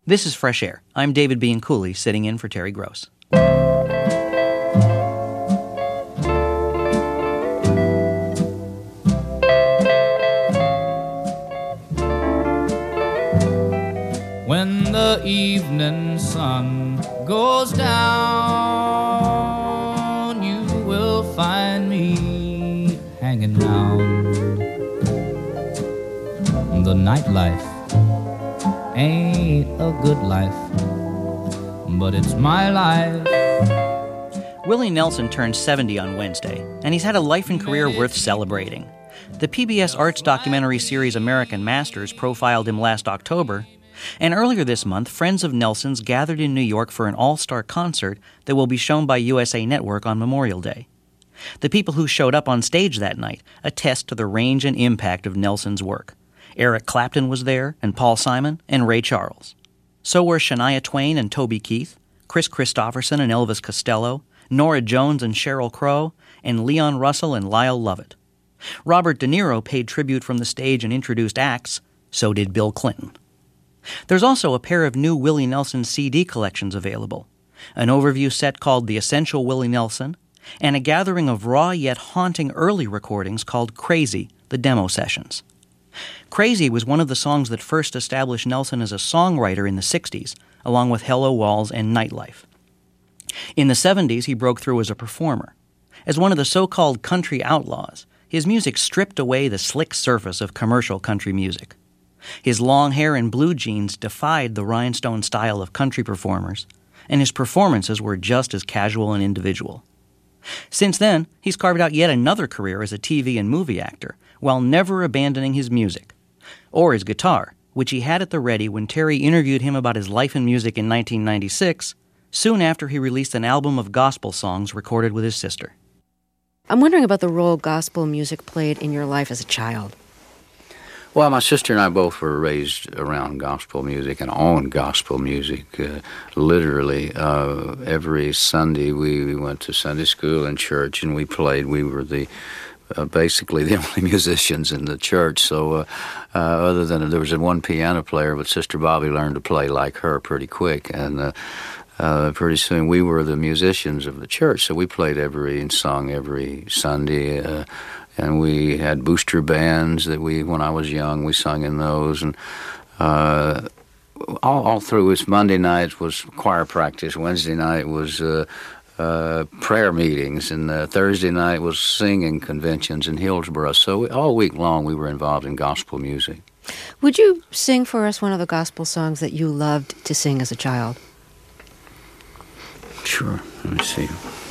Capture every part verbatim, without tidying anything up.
This is Fresh Air. I'm David Bianculli, sitting in for Terry Gross. When the evening sun goes down, you will find me hanging round. The nightlife ain't a good life, but it's my life. Willie Nelson turned seventy on Wednesday, and he's had a life and career worth celebrating. The P B S Arts documentary series American Masters profiled him last October, and earlier this month, friends of Nelson's gathered in New York for an all-star concert that will be shown by U S A Network on Memorial Day. The people who showed up on stage that night attest to the range and impact of Nelson's work. Eric Clapton was there, and Paul Simon, and Ray Charles. So were Shania Twain and Toby Keith, Chris Christopherson and Elvis Costello, Norah Jones and Sheryl Crow, and Leon Russell and Lyle Lovett. Robert De Niro paid tribute from the stage and introduced acts. So did Bill Clinton. There's also a pair of new Willie Nelson C D collections available, an overview set called The Essential Willie Nelson, and a gathering of raw yet haunting early recordings called Crazy, the Demo Sessions. Crazy was one of the songs that first established Nelson as a songwriter in the sixties, along with Hello Walls and Nightlife. In the seventies, he broke through as a performer. As one of the so-called country outlaws, his music stripped away the slick surface of commercial country music. His long hair and blue jeans defied the rhinestone style of country performers, and his performances were just as casual and individual. Since then, he's carved out yet another career as a T V and movie actor, while never abandoning his music, or his guitar, which he had at the ready when Terry interviewed him about his life and music in nineteen ninety-six, soon after he released an album of gospel songs recorded with his sister. I'm wondering about the role gospel music played in your life as a child. Well, my sister and I both were raised around gospel music and on gospel music. Uh, literally, uh, every Sunday we, we went to Sunday school and church, and we played. We were the uh, basically the only musicians in the church. So, uh, uh, other than there was one piano player, but Sister Bobby learned to play like her pretty quick, and uh, uh, pretty soon we were the musicians of the church. So we played every and sung every Sunday. Uh, And we had booster bands that we, when I was young, we sung in those. And uh, all, all through it, Monday nights was choir practice. Wednesday night was uh, uh, prayer meetings. And uh, Thursday night was singing conventions in Hillsborough. So we, all week long we were involved in gospel music. Would you sing for us one of the gospel songs that you loved to sing as a child? Sure. Let me see.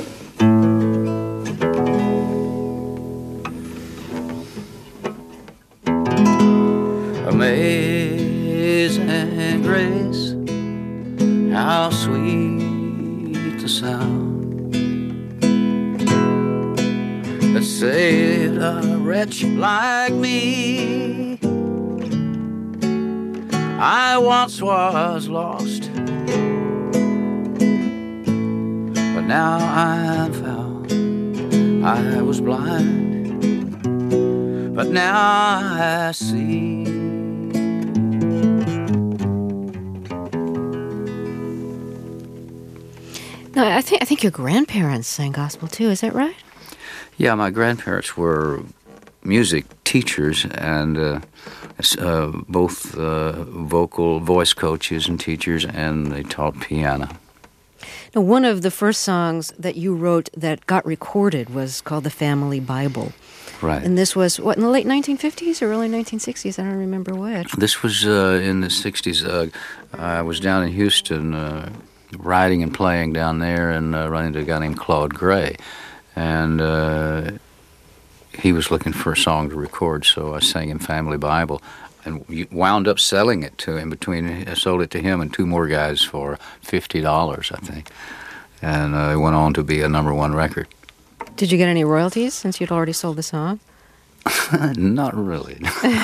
Amazing grace, how sweet the sound that saved a wretch like me. I once was lost, but now I'm found. I was blind, but now I see. No, I think I think your grandparents sang gospel too. Is that right? Yeah, my grandparents were music teachers and uh, uh, both uh, vocal voice coaches and teachers, and they taught piano. Now, one of the first songs that you wrote that got recorded was called "The Family Bible." Right. And this was, what, in the late nineteen fifties or early nineteen sixties? I don't remember which. This was uh, in the sixties. Uh, I was down in Houston uh, writing and playing down there, and uh, running into a guy named Claude Gray. And uh, he was looking for a song to record, so I sang him Family Bible. And wound up selling it to him. Between I sold it to him and two more guys for fifty dollars, I think. And uh, it went on to be a number one record. Did you get any royalties since you'd already sold the song? Not really.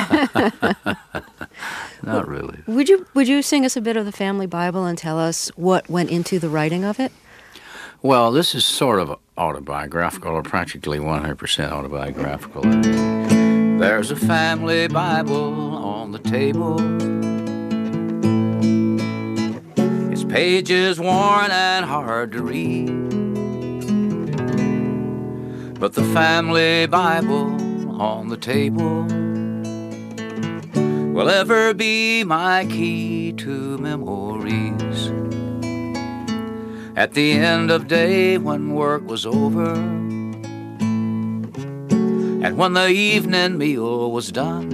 Not really. Would you Would you sing us a bit of the Family Bible and tell us what went into the writing of it? Well, this is sort of autobiographical, or practically one hundred percent autobiographical. There's a family Bible on the table. pages worn and hard to read. But the family Bible on the table will ever be my key to memories. At the end of day when work was over, and when the evening meal was done,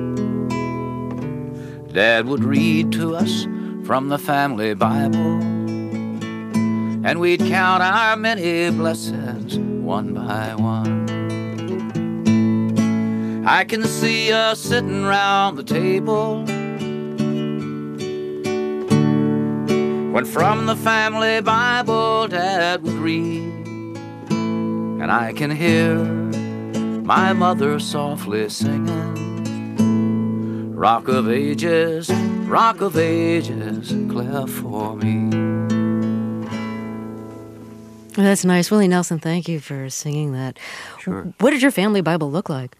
Dad would read to us from the family Bible, and we'd count our many blessings one by one. I can see us sitting round the table when from the family Bible Dad would read, and I can hear my mother softly singing, Rock of Ages, Rock of Ages, cleft for me. Well, that's nice. Willie Nelson, thank you for singing that. Sure. What did your family Bible look like?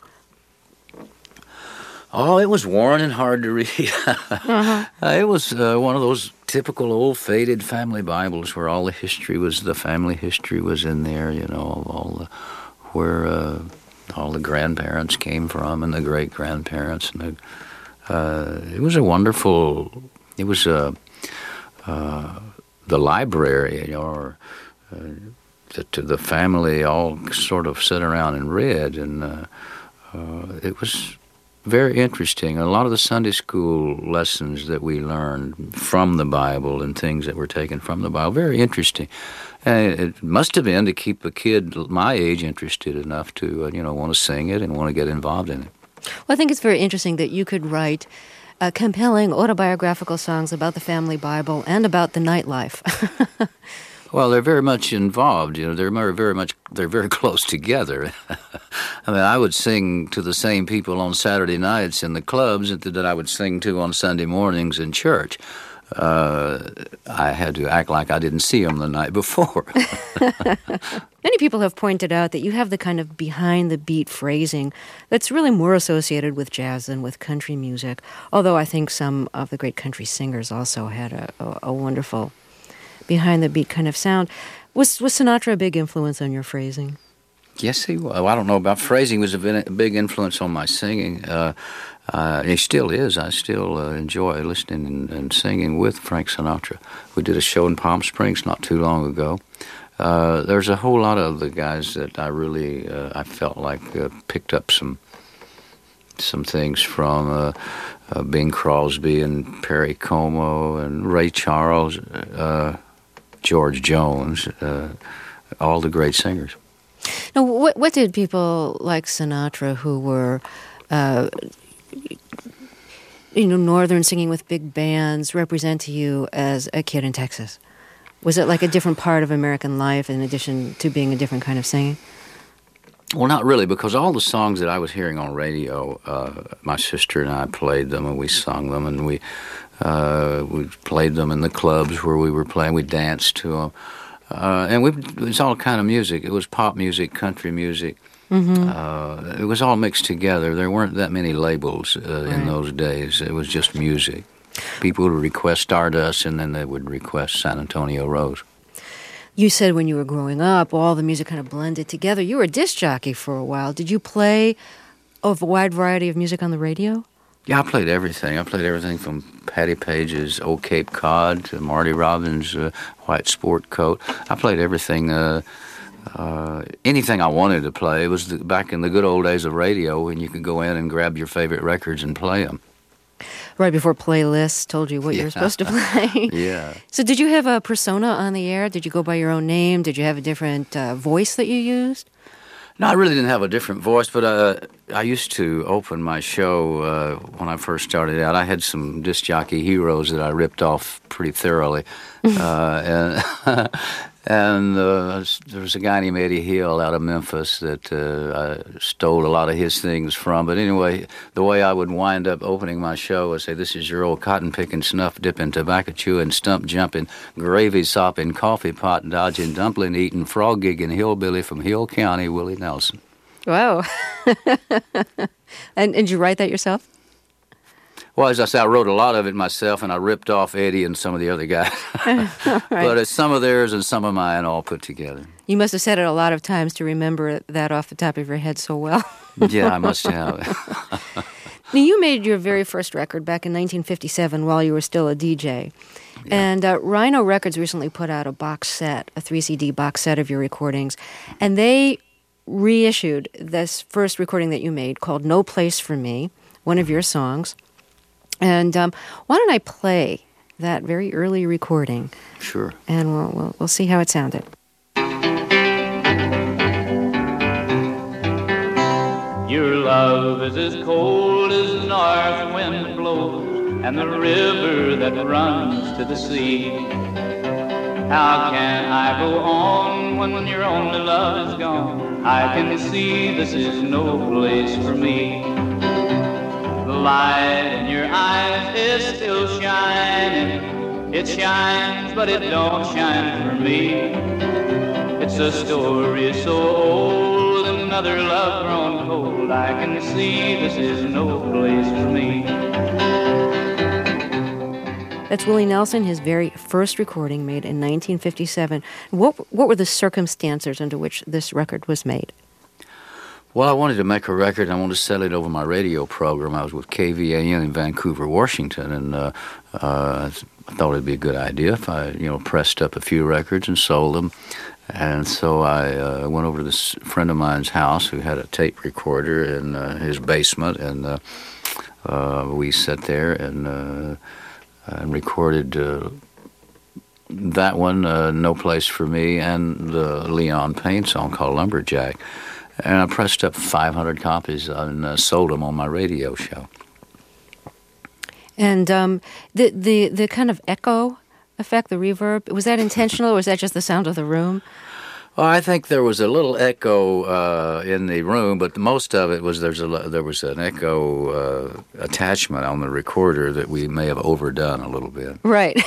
Oh, it was worn and hard to read. uh-huh. uh, it was uh, one of those typical old faded family Bibles where all the history was, the family history was in there, you know, all the, where uh, all the grandparents came from and the great-grandparents. And the, uh, it was a wonderful, it was a, uh, the library, you know, or uh, the, the family all sort of sat around and read, and uh, uh, it was very interesting. A lot of the Sunday school lessons that we learned from the Bible and things that were taken from the Bible, very interesting. And it must have been to keep a kid my age interested enough to, uh, you know, want to sing it and want to get involved in it. Well, I think it's very interesting that you could write uh, compelling autobiographical songs about the family Bible and about the nightlife. Well, they're very much involved. You know, they're very, very much. They're very close together. I mean, I would sing to the same people on Saturday nights in the clubs that I would sing to on Sunday mornings in church. Uh, I had to act like I didn't see them the night before. Many people have pointed out that you have the kind of behind-the-beat phrasing that's really more associated with jazz than with country music, although I think some of the great country singers also had a, a, a wonderful behind-the-beat kind of sound. Was, was Sinatra a big influence on your phrasing? Yes, he was. Well, I don't know about phrasing. He was a big influence on my singing. Uh, uh, he still is. I still uh, enjoy listening and, and singing with Frank Sinatra. We did a show in Palm Springs not too long ago. Uh, there's a whole lot of the guys that I really, uh, I felt like uh, picked up some some things from uh, uh, Bing Crosby and Perry Como and Ray Charles, uh, George Jones, uh, all the great singers. Now, what, what did people like Sinatra who were, uh, you know, northern singing with big bands represent to you as a kid in Texas? Was it like a different part of American life in addition to being a different kind of singing? Well, not really, because all the songs that I was hearing on radio, uh, my sister and I played them, and we sung them, and we uh, we played them in the clubs where we were playing. We danced to them. Uh, and we, it was all kind of music. It was pop music, country music. Mm-hmm. Uh, it was all mixed together. There weren't that many labels uh, right. in those days. It was just music. People would request Stardust, and then they would request San Antonio Rose. You said when you were growing up, all the music kind of blended together. You were a disc jockey for a while. Did you play a wide variety of music on the radio? Yeah, I played everything. I played everything from Patti Page's Old Cape Cod to Marty Robbins' uh, White Sport Coat. I played everything, uh, uh, anything I wanted to play. It was the, back in the good old days of radio when you could go in and grab your favorite records and play them. Right before playlists told you what yeah. you were supposed to play. Yeah. So did you have a persona on the air? Did you go by your own name? Did you have a different uh, voice that you used? No, I really didn't have a different voice, but uh, I used to open my show uh, when I first started out. I had some disc jockey heroes that I ripped off pretty thoroughly. uh, and and uh, there was a guy named Eddie Hill out of Memphis that uh, I stole a lot of his things from. But anyway, the way I would wind up opening my show was say, this is your old cotton-picking, snuff-dipping, tobacco-chewing, stump-jumping, gravy-sopping, coffee-pot dodging, dumpling-eating, frog-gigging hillbilly from Hill County, Willie Nelson. Wow. and, and did you write that yourself? Well, as I said, I wrote a lot of it myself, and I ripped off Eddie and some of the other guys. Right. But it's some of theirs and some of mine all put together. You must have said it a lot of times to remember that off the top of your head so well. Yeah, I must have. Now, you made your very first record back in nineteen fifty-seven while you were still a D J. Yeah. And uh, Rhino Records recently put out a box set, a three C D box set of your recordings, and they reissued this first recording that you made called No Place for Me, one of your songs. And um, why don't I play that very early recording? Sure. And we'll, we'll, we'll see how it sounded. Your love is as cold as the north wind blows, and the river that runs to the sea. How can I go on when your only love is gone? I can see this is no place for me. The light in your eyes is still shining. It shines, but it don't shine for me. It's a story so old, another love grown cold. I can see this is no place for me. That's Willie Nelson, his very first recording made in nineteen fifty-seven. What what were the circumstances under which this record was made? Well, I wanted to make a record. I wanted to sell it over my radio program. I was with K V A N in Vancouver, Washington, and uh, uh, I thought it'd be a good idea if I, you know, pressed up a few records and sold them. And so I uh, went over to this friend of mine's house who had a tape recorder in uh, his basement, and uh, uh, we sat there and uh, and recorded uh, that one, uh, No Place for Me, and the Leon Payne song called Lumberjack. And I pressed up five hundred copies and uh, sold them on my radio show. And um, the, the, the kind of echo effect, the reverb, was that intentional, or was that just the sound of the room? Well, I think there was a little echo uh, in the room, but most of it was there's a there was an echo uh, attachment on the recorder that we may have overdone a little bit. Right.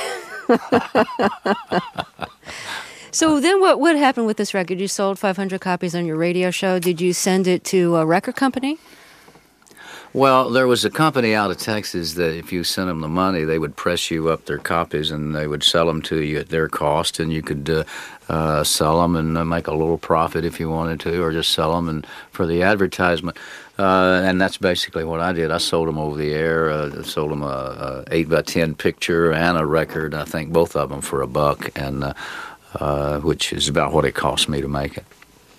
So then what, what happened with this record? You sold five hundred copies on your radio show. Did you send it to a record company? Well, there was a company out of Texas that if you sent them the money, they would press you up their copies and they would sell them to you at their cost, and you could uh, uh, sell them and uh, make a little profit if you wanted to, or just sell them and for the advertisement. Uh, and that's basically what I did. I sold them over the air. Uh, sold them a, a eight by ten picture and a record. I think both of them for a buck, and uh, uh, which is about what it cost me to make it.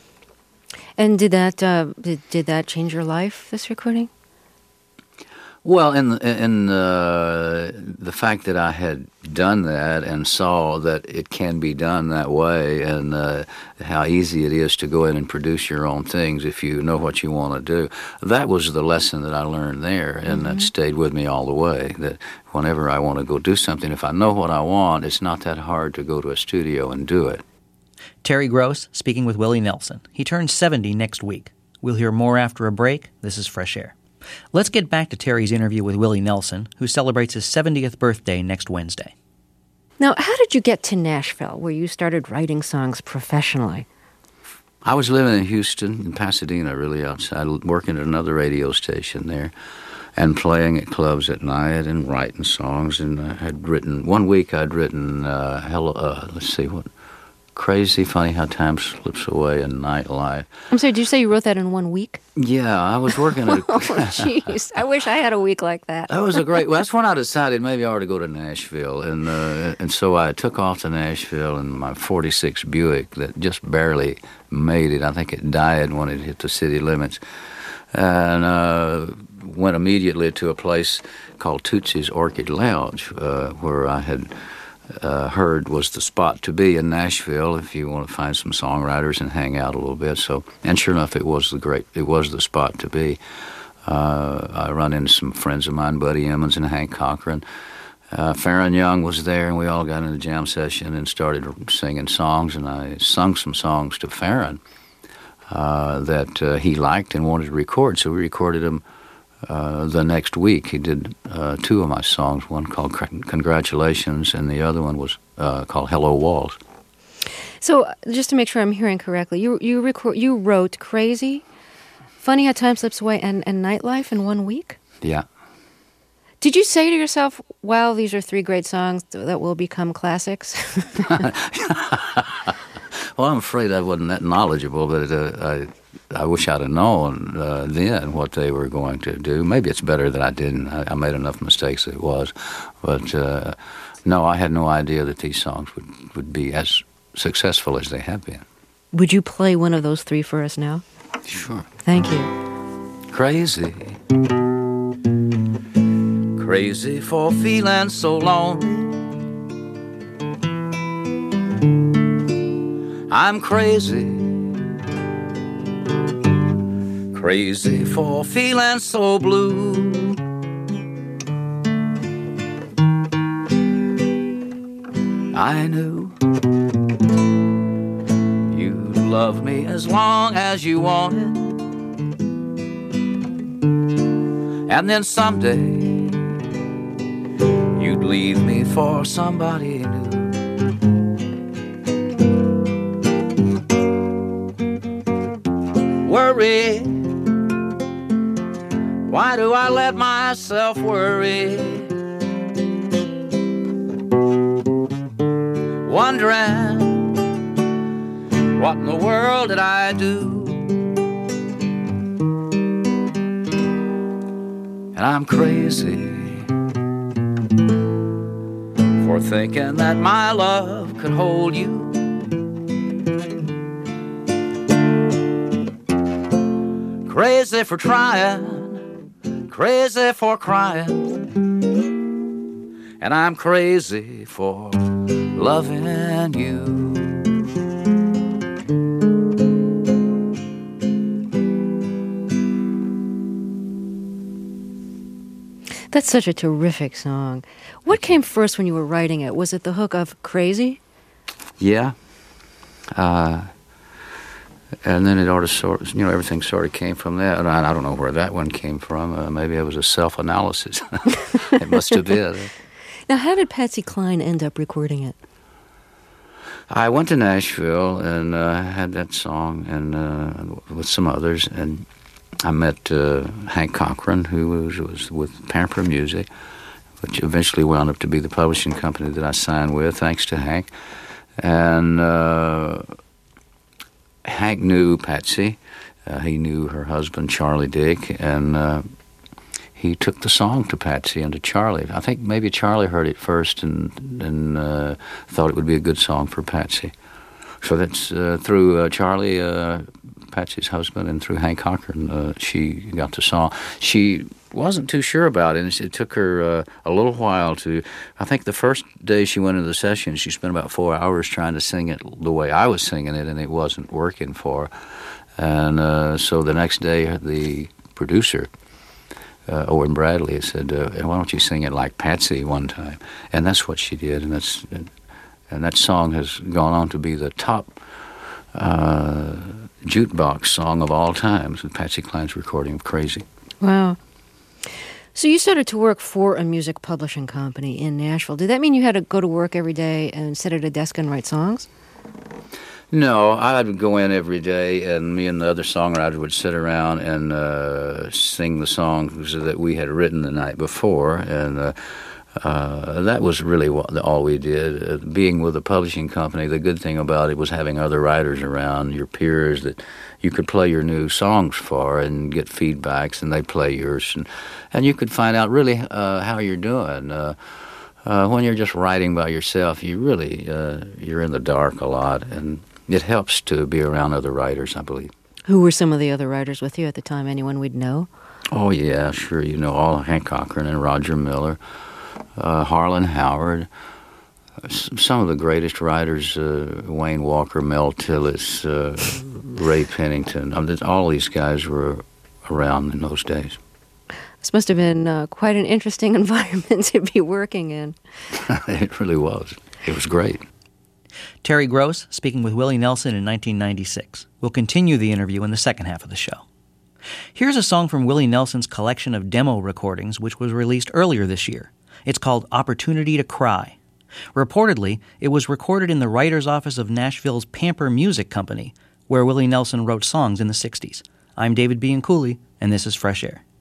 And did that uh, did, did that change your life, this recording? Well, in in uh, the fact that I had done that and saw that it can be done that way, and uh, how easy it is to go in and produce your own things if you know what you want to do, that was the lesson that I learned there, and mm-hmm. that stayed with me all the way. That whenever I want to go do something, if I know what I want, it's not that hard to go to a studio and do it. Terry Gross speaking with Willie Nelson. He turns seventy next week. We'll hear more after a break. This is Fresh Air. Let's get back to Terry's interview with Willie Nelson, who celebrates his seventieth birthday next Wednesday. Now, how did you get to Nashville, where you started writing songs professionally? I was living in Houston, in Pasadena, really outside, working at another radio station there, and playing at clubs at night and writing songs. And I had written, one week I'd written, uh, hello, uh, let's see, what, Crazy Funny How Time Slips Away in Nightlife. I'm sorry, did you say you wrote that in one week? Yeah, I was working at a... Oh, jeez. I wish I had a week like that. That was a great... Well, that's when I decided maybe I ought to go to Nashville. And uh, and so I took off to Nashville in my forty-six Buick that just barely made it. I think it died when it hit the city limits. And uh, went immediately to a place called Tootsie's Orchid Lounge, uh, where I had... Uh, heard was the spot to be in Nashville if you want to find some songwriters and hang out a little bit. So, and sure enough, it was the great, it was the spot to be. Uh, I run into some friends of mine, Buddy Emmons and Hank Cochran. Uh, Farron Young was there, and we all got in a jam session and started singing songs. And I sung some songs to Farron uh, that uh, he liked and wanted to record. So we recorded them. Uh, the next week, he did uh, two of my songs, one called Congratulations, and the other one was uh, called Hello Walls. So, just to make sure I'm hearing correctly, you you record, you wrote Crazy, Funny How Time Slips Away, and, and Nightlife in one week? Yeah. Did you say to yourself, wow, these are three great songs that will become classics? Well, I'm afraid I wasn't that knowledgeable, but uh, I I wish I'd have known uh, then what they were going to do. Maybe it's better that I didn't. I, I made enough mistakes as it was. But uh, no, I had no idea that these songs would, would be as successful as they have been. Would you play one of those three for us now? Sure. Thank you. Crazy. Crazy for feeling so lonely. I'm crazy, crazy for feeling so blue. I knew you'd love me as long as you wanted, and then someday you'd leave me for somebody new. Worry, why do I let myself worry? Wondering, what in the world did I do? And I'm crazy for thinking that my love could hold you. Crazy for trying, crazy for crying, and I'm crazy for loving you. That's such a terrific song. What came first when you were writing it? Was it the hook of Crazy? Yeah. Uh... And then it ought to sort of, you know, everything sort of came from that. And I, I don't know where that one came from. Uh, maybe it was a self-analysis. It must have been. Now, how did Patsy Cline end up recording it? I went to Nashville and uh, had that song and uh, with some others. And I met uh, Hank Cochran, who was, was with Pamper Music, which eventually wound up to be the publishing company that I signed with, thanks to Hank. And... Uh, Hank knew Patsy. Uh, he knew her husband, Charlie Dick, and uh, he took the song to Patsy and to Charlie. I think maybe Charlie heard it first and, and uh, thought it would be a good song for Patsy. So that's uh, through uh, Charlie, uh, Patsy's husband, and through Hank Cochran, uh, she got the song. She wasn't too sure about it, and it took her uh, a little while to... I think the first day she went into the session, she spent about four hours trying to sing it the way I was singing it, and it wasn't working for her. And uh, so the next day, the producer, uh, Owen Bradley, said, uh, why don't you sing it like Patsy one time? And that's what she did, and that's and that song has gone on to be the top uh, jukebox song of all times, with Patsy Cline's recording of Crazy. Wow. So you started to work for a music publishing company in Nashville. Did that mean you had to go to work every day and sit at a desk and write songs? No, I would go in every day, and me and the other songwriters would sit around and uh, sing the songs that we had written the night before, and uh, uh, that was really what, all we did. Uh, being with a publishing company, the good thing about it was having other writers around, your peers that you could play your new songs for and get feedbacks, and they play yours, and, and you could find out really uh, how you're doing. Uh, uh, when you're just writing by yourself, you really, uh, you're in the dark a lot, and it helps to be around other writers, I believe. Who were some of the other writers with you at the time? Anyone we'd know? Oh, yeah, sure. You know, all Hank Cochran and Roger Miller, uh, Harlan Howard, some of the greatest writers, uh, Wayne Walker, Mel Tillis, uh, Ray Pennington. I mean, all these guys were around in those days. This must have been uh, quite an interesting environment to be working in. It really was. It was great. Terry Gross speaking with Willie Nelson in nineteen ninety-six. We'll continue the interview in the second half of the show. Here's a song from Willie Nelson's collection of demo recordings, which was released earlier this year. It's called Opportunity to Cry. Reportedly, it was recorded in the writer's office of Nashville's Pamper Music Company, where Willie Nelson wrote songs in the sixties. I'm David Bianculli, and this is Fresh Air.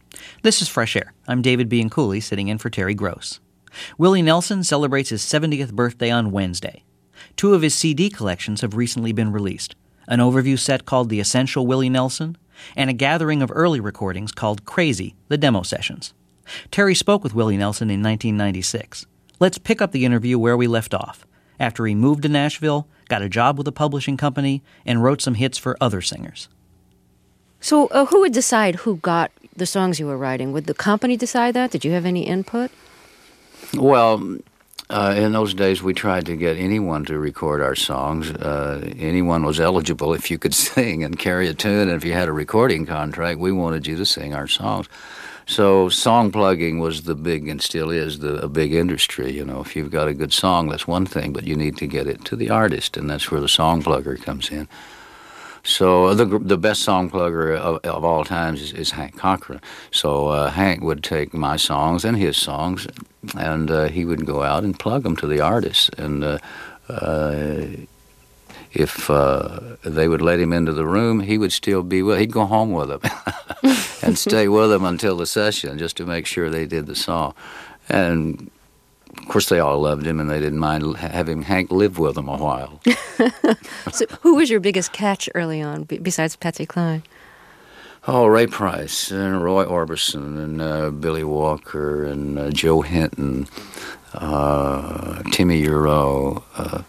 This is Fresh Air. I'm David Bianculli, sitting in for Terry Gross. Willie Nelson celebrates his seventieth birthday on Wednesday. Two of his C D collections have recently been released, an overview set called The Essential Willie Nelson, and a gathering of early recordings called Crazy, the Demo Sessions. Terry spoke with Willie Nelson in nineteen ninety-six. Let's pick up the interview where we left off, after he moved to Nashville, got a job with a publishing company, and wrote some hits for other singers. So uh, who would decide who got the songs you were writing? Would the company decide that? Did you have any input? Well, uh, in those days, we tried to get anyone to record our songs. Uh, anyone was eligible if you could sing and carry a tune, and if you had a recording contract, we wanted you to sing our songs. So song plugging was the big, and still is, the, a big industry. You know, if you've got a good song, that's one thing, but you need to get it to the artist, and that's where the song plugger comes in. So the the best song plugger of, of all times is, is Hank Cochran. So uh, Hank would take my songs and his songs, and uh, he would go out and plug them to the artists. And uh, uh, if uh, they would let him into the room, he would still be with. He'd go home with them and stay with them until the session, just to make sure they did the song. And of course, they all loved him, and they didn't mind having Hank live with them a while. So who was your biggest catch early on, b- besides Patsy Cline? Oh, Ray Price, and Roy Orbison, and uh, Billy Walker, and uh, Joe Hinton, uh, Timmy Euro, uh,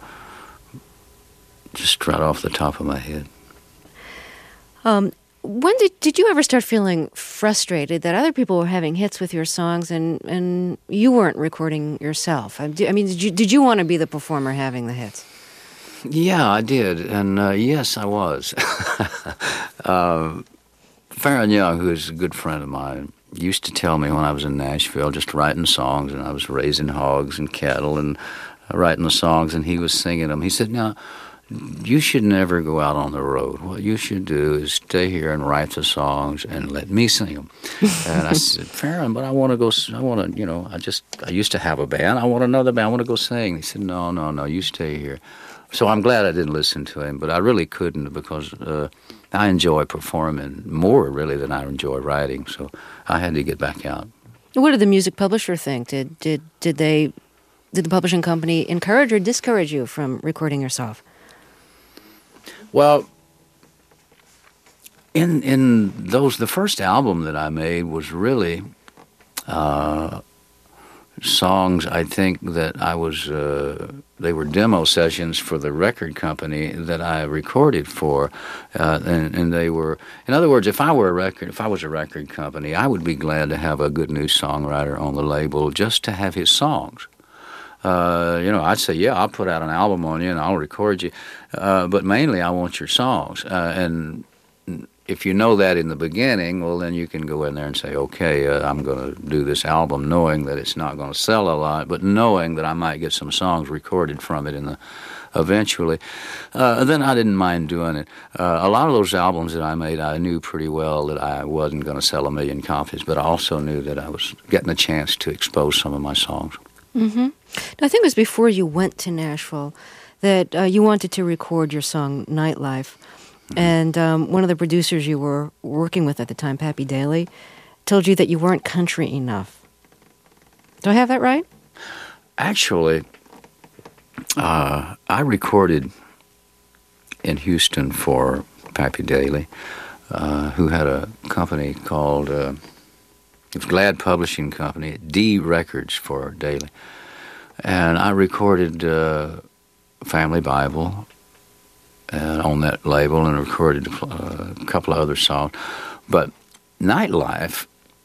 just right off the top of my head. Um, when did did you ever start feeling frustrated that other people were having hits with your songs and, and you weren't recording yourself? I, I mean, did you did you want to be the performer having the hits? Yeah, I did, and uh, yes, I was. uh, Farron Young, who is a good friend of mine, used to tell me when I was in Nashville, just writing songs, and I was raising hogs and cattle and uh, writing the songs, and he was singing them. He said, now, you should never go out on the road. What you should do is stay here and write the songs and let me sing them. And I said, Farron, but I want to go, I want to, you know, I just, I used to have a band. I want another band. I want to go sing. He said, no, no, no, you stay here. So I'm glad I didn't listen to him, but I really couldn't, because uh, I enjoy performing more, really, than I enjoy writing. So I had to get back out. What did the music publisher think? Did did did they did the publishing company encourage or discourage you from recording yourself? Well, in in those, the first album that I made was really uh, songs, I think, that I was, uh, they were demo sessions for the record company that I recorded for, uh, and, and they were, in other words, if I were a record, if I was a record company, I would be glad to have a good new songwriter on the label just to have his songs. Uh, you know, I'd say, yeah, I'll put out an album on you and I'll record you, uh, but mainly I want your songs. Uh, and if you know that in the beginning, well, then you can go in there and say, okay, uh, I'm going to do this album knowing that it's not going to sell a lot, but knowing that I might get some songs recorded from it in the eventually. Uh, then I didn't mind doing it. Uh, a lot of those albums that I made, I knew pretty well that I wasn't going to sell a million copies, but I also knew that I was getting a chance to expose some of my songs. Mm-hmm. Now, I think it was before you went to Nashville that uh, you wanted to record your song Nightlife. Mm-hmm. And um, one of the producers you were working with at the time, Pappy Daly, told you that you weren't country enough. Do I have that right? Actually, uh, I recorded in Houston for Pappy Daly, uh, who had a company called... Uh, It was Glad Publishing Company, D Records for Daly. And I recorded uh, Family Bible uh, on that label and recorded uh, a couple of other songs. But Nightlife,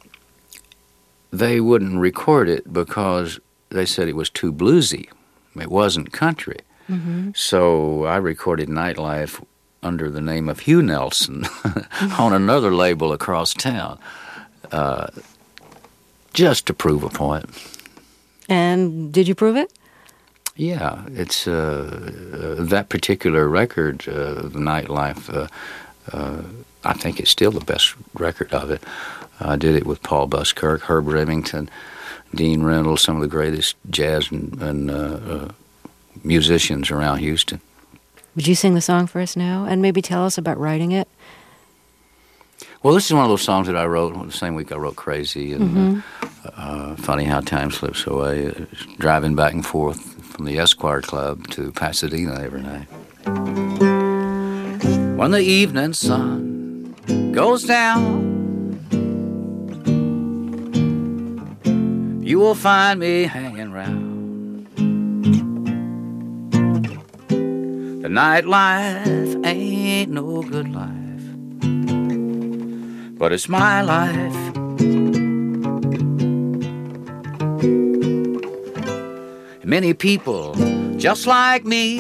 they wouldn't record it because they said it was too bluesy. It wasn't country. Mm-hmm. So I recorded Nightlife under the name of Hugh Nelson on another label across town. Uh, just to prove a point. And did you prove it? Yeah, it's uh, uh, that particular record, uh, the Nightlife, uh, uh, I think it's still the best record of it. I did it with Paul Buskirk, Herb Remington, Dean Reynolds, some of the greatest jazz and, and uh, uh, musicians around Houston. Would you sing the song for us now and maybe tell us about writing it? Well, this is one of those songs that I wrote the same week I wrote Crazy, and mm-hmm. uh, uh, Funny How Time Slips Away, uh, driving back and forth from the Esquire Club to Pasadena every night. When the evening sun goes down, you will find me hanging round. The nightlife ain't no good life, but it's my life. Many people just like me,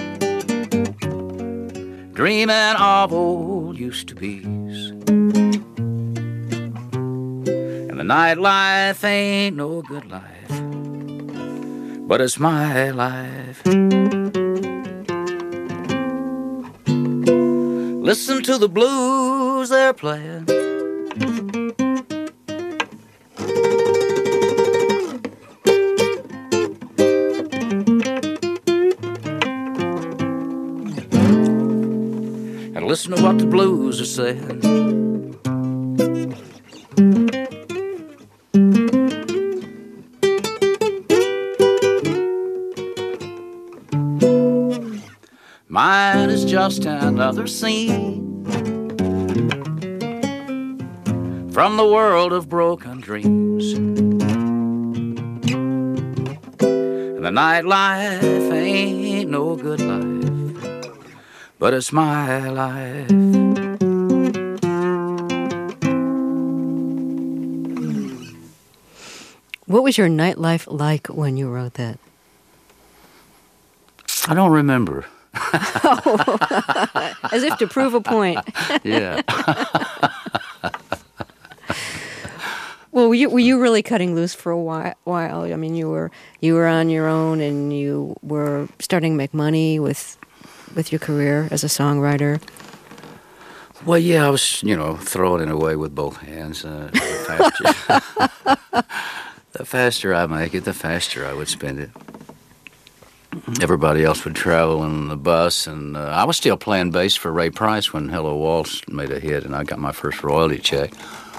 dreaming of old used-to-be's. And the nightlife ain't no good life, but it's my life. Listen to the blues they're playing. And listen to what the blues are saying. Mine is just another scene from the world of broken dreams. And the nightlife ain't no good life, but it's my life. What was your nightlife like when you wrote that? I don't remember. Oh, as if to prove a point. Yeah. Well, were you, were you really cutting loose for a while, while? I mean, you were you were on your own, and you were starting to make money with with your career as a songwriter. Well, yeah, I was, you know, throwing it away with both hands. Uh, the, faster, the faster I make it, the faster I would spend it. Everybody else would travel in the bus, and uh, I was still playing bass for Ray Price when Hello Waltz made a hit, and I got my first royalty check.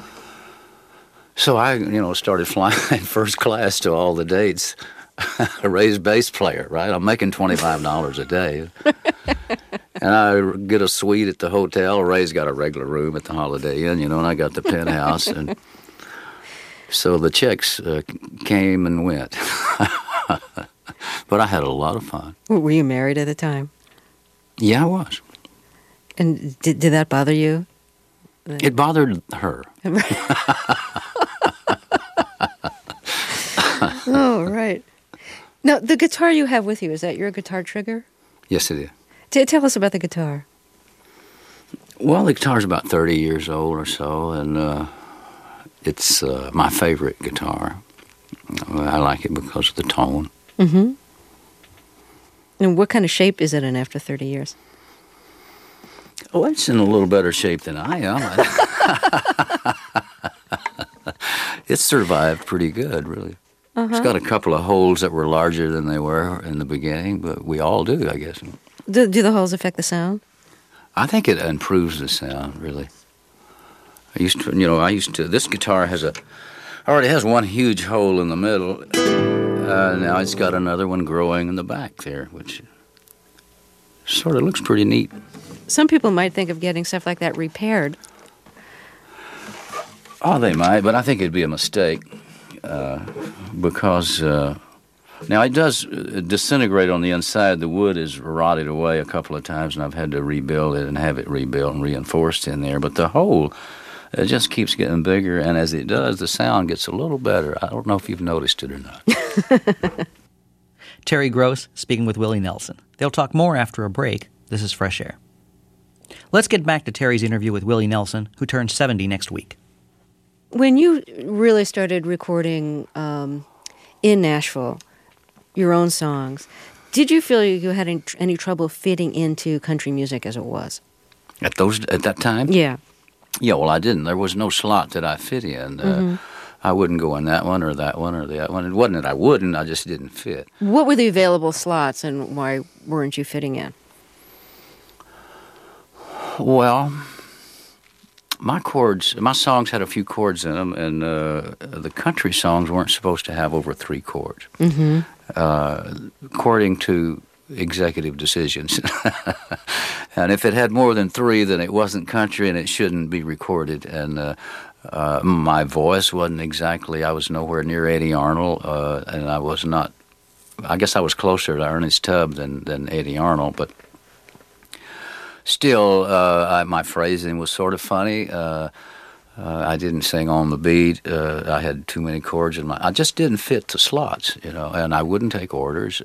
So I, you know, started flying first class to all the dates. Ray's bass player, right? I'm making twenty-five dollars a day. And I get a suite at the hotel. Ray's got a regular room at the Holiday Inn, you know, and I got the penthouse. And so the checks uh, came and went. But I had a lot of fun. Were you married at the time? Yeah, I was. And did, did that bother you? It bothered her. Oh, right. Now, the guitar you have with you, is that your guitar trigger? Yes, it is. T- tell us about the guitar. Well, the guitar's about thirty years old or so, and uh, it's uh, my favorite guitar. I like it because of the tone. Mm-hmm. And what kind of shape is it in after thirty years? Oh, it's in a little better shape than I am. It's survived pretty good, really. Uh-huh. It's got a couple of holes that were larger than they were in the beginning, but we all do, I guess. Do, do the holes affect the sound? I think it improves the sound, really. I used to, you know, I used to, this guitar has a, already has one huge hole in the middle. Uh, now it's got another one growing in the back there, which sort of looks pretty neat. Some people might think of getting stuff like that repaired. Oh, they might, but I think it'd be a mistake uh, because uh, now it does disintegrate on the inside. The wood is rotted away a couple of times, and I've had to rebuild it and have it rebuilt and reinforced in there. But the hole, it just keeps getting bigger, and as it does, the sound gets a little better. I don't know if you've noticed it or not. Terry Gross speaking with Willie Nelson. They'll talk more after a break. This is Fresh Air. Let's get back to Terry's interview with Willie Nelson, who turns seventy next week. When you really started recording um, in Nashville, your own songs, did you feel you had any, any trouble fitting into country music as it was? At those at that time? Yeah. Yeah, well, I didn't. There was no slot that I fit in. Uh, mm-hmm. I wouldn't go in that one or that one or that one. It wasn't that I wouldn't, I just didn't fit. What were the available slots, and why weren't you fitting in? Well, my chords, my songs had a few chords in them, and uh, the country songs weren't supposed to have over three chords, mm-hmm. uh, according to executive decisions. And if it had more than three, then it wasn't country, and it shouldn't be recorded. And uh, uh, my voice wasn't exactly, I was nowhere near Eddie Arnold, uh, and I was not, I guess I was closer to Ernest Tubb than, than Eddie Arnold, but still, uh, I, my phrasing was sort of funny. Uh, uh, I didn't sing on the beat. Uh, I had too many chords in my. I just didn't fit the slots, you know. And I wouldn't take orders.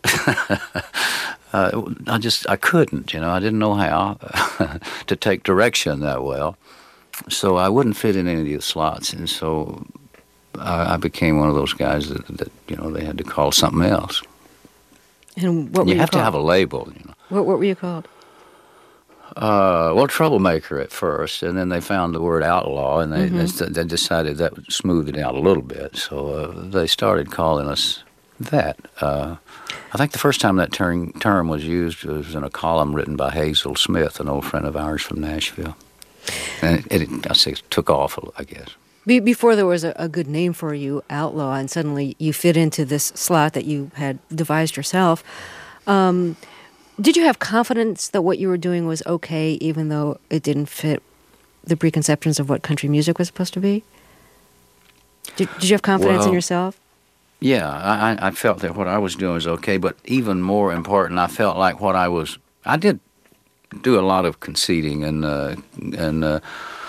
uh, I just I couldn't, you know. I didn't know how to take direction that well, so I wouldn't fit in any of the slots. And so I, I became one of those guys that, that you know they had to call something else. And what were you, you have called? to have a label, you know. What What were you called? Uh, well, Troublemaker at first, and then they found the word outlaw, and they, Mm-hmm. they, they decided that would smooth it out a little bit. So uh, they started calling us that. Uh, I think the first time that term, term was used was in a column written by Hazel Smith, an old friend of ours from Nashville. And it, it I say, took off, I guess. Be- before there was a, a good name for you, outlaw, and suddenly you fit into this slot that you had devised yourself. Um, Did you have confidence that what you were doing was okay, even though it didn't fit the preconceptions of what country music was supposed to be? Did, did you have confidence well, in yourself? Yeah, I, I felt that what I was doing was okay, but even more important, I felt like what I was. I did do a lot of conceding and uh, and uh,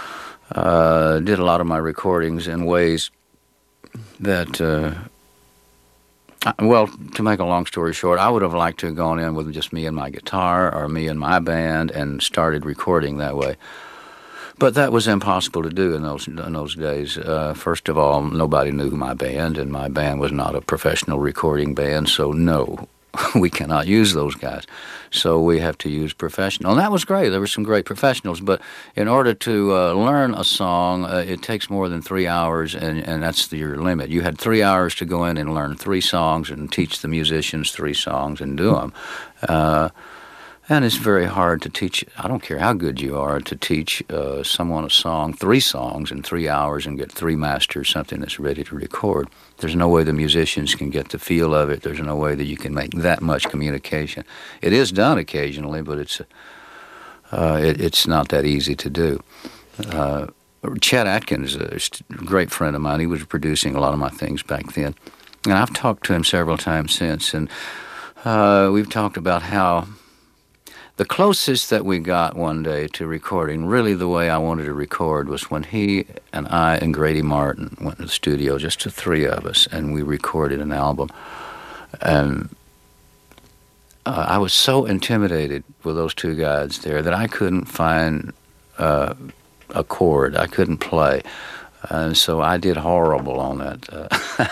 uh, did a lot of my recordings in ways that. Uh, Well, to make a long story short, I would have liked to have gone in with just me and my guitar or me and my band and started recording that way. But that was impossible to do in those in those days. Uh, first of all, nobody knew my band, and my band was not a professional recording band, so no, we cannot use those guys. So we have to use professional. And that was great. There were some great professionals, but in order to uh, learn a song, uh, it takes more than three hours, and, and that's the, your limit. You had three hours to go in and learn three songs and teach the musicians three songs and do them. Uh, and it's very hard to teach. I don't care how good you are, to teach uh, someone a song, three songs in three hours and get three masters, something that's ready to record. There's no way the musicians can get the feel of it. There's no way that you can make that much communication. It is done occasionally, but it's uh, it, it's not that easy to do. Uh, Chet Atkins, a great friend of mine, he was producing a lot of my things back then. And I've talked to him several times since, and uh, we've talked about how the closest that we got one day to recording, really the way I wanted to record, was when he and I and Grady Martin went to the studio, just the three of us, and we recorded an album. And uh, I was so intimidated with those two guys there that I couldn't find uh, a chord. I couldn't play. And so I did horrible on that. Uh,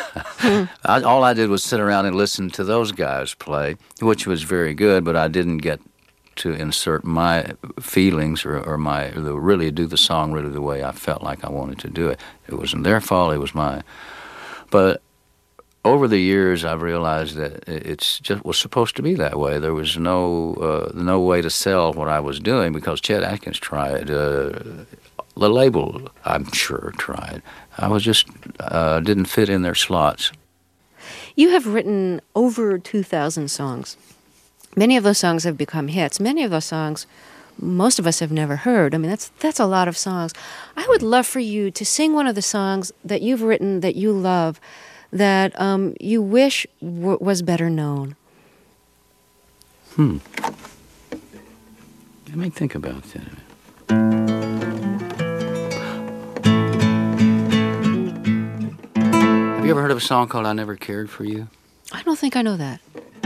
I, all I did was sit around and listen to those guys play, which was very good, but I didn't get to insert my feelings or, or my or really do the song really the way I felt like I wanted to do it. It wasn't their fault, it was mine. But over the years, I've realized that it's just was supposed to be that way. There was no uh, no way to sell what I was doing because Chet Atkins tried. Uh, the label, I'm sure, tried. I was just uh, didn't fit in their slots. You have written over two thousand songs. Many of those songs have become hits. Many of those songs, most of us have never heard. I mean, that's that's a lot of songs. I would love for you to sing one of the songs that you've written that you love, that um, you wish w- was better known. Hmm. Let me think about that. Have you ever heard of a song called I Never Cared for You? I don't think I know that.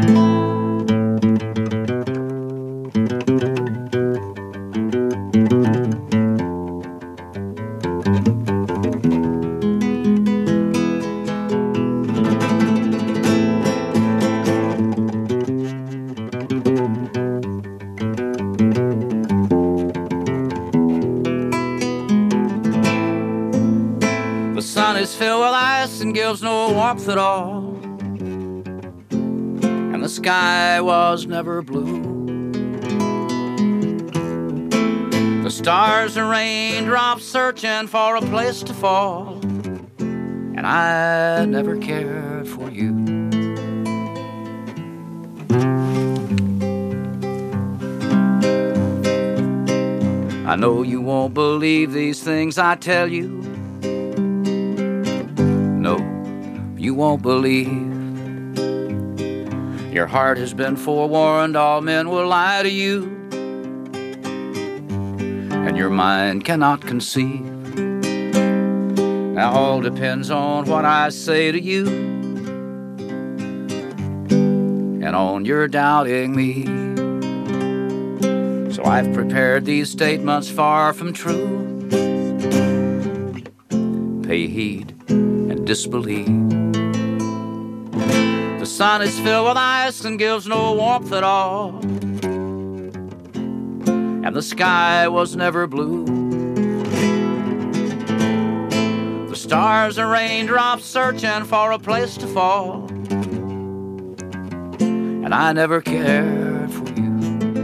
Is filled with ice and gives no warmth at all, and the sky was never blue. The stars are raindrops searching for a place to fall, and I never cared for you. I know you won't believe these things I tell you. No, you won't believe. Your heart has been forewarned, all men will lie to you, and your mind cannot conceive. Now all depends on what I say to you, and on your doubting me. So I've prepared these statements far from true. Pay heed and disbelieve. The sun is filled with ice and gives no warmth at all, and the sky was never blue. The stars are raindrops searching for a place to fall, and I never cared for you.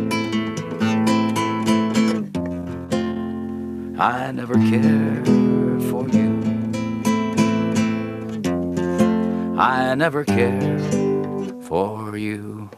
I never cared for you. I never cared for you.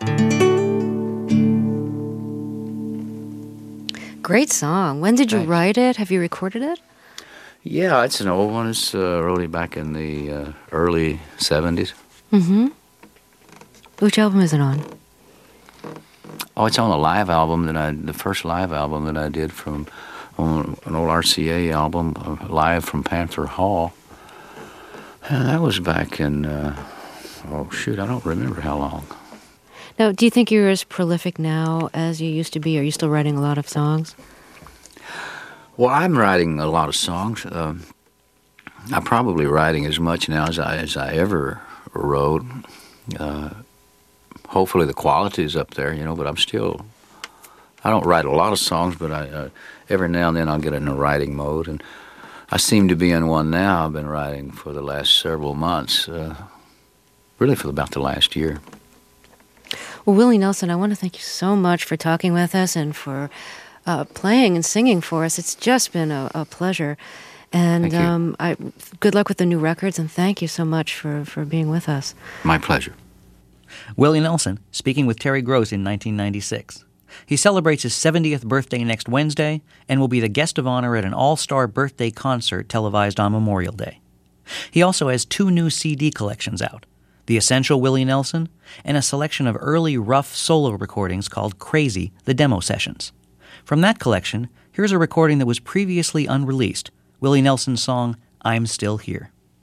Great song. When did you Thanks. write it? Have you recorded it? Yeah, it's an old one. It's uh, really back in the uh, early seventies. Mm-hmm. Which album is it on? Oh, it's on a live album that I, the first live album that I did from on an old R C A album, uh, live from Panther Hall. And that was back in, uh, oh shoot, I don't remember how long. Now, do you think you're as prolific now as you used to be? Are you still writing a lot of songs? Well, I'm writing a lot of songs. Um, I'm probably writing as much now as I as I ever wrote. Uh, hopefully the quality is up there, you know, but I'm still, I don't write a lot of songs, but I uh, every now and then I'll get in a writing mode, and I seem to be in one now. I've been writing for the last several months, uh, really for about the last year. Well, Willie Nelson, I want to thank you so much for talking with us and for uh, playing and singing for us. It's just been a, a pleasure. And um, I, good luck with the new records, and thank you so much for, for being with us. My pleasure. Willie Nelson, speaking with Terry Gross in nineteen ninety-six. He celebrates his seventieth birthday next Wednesday and will be the guest of honor at an all-star birthday concert televised on Memorial Day. He also has two new C D collections out, The Essential Willie Nelson and a selection of early rough solo recordings called Crazy, the Demo Sessions. From that collection, here's a recording that was previously unreleased, Willie Nelson's song, I'm Still Here.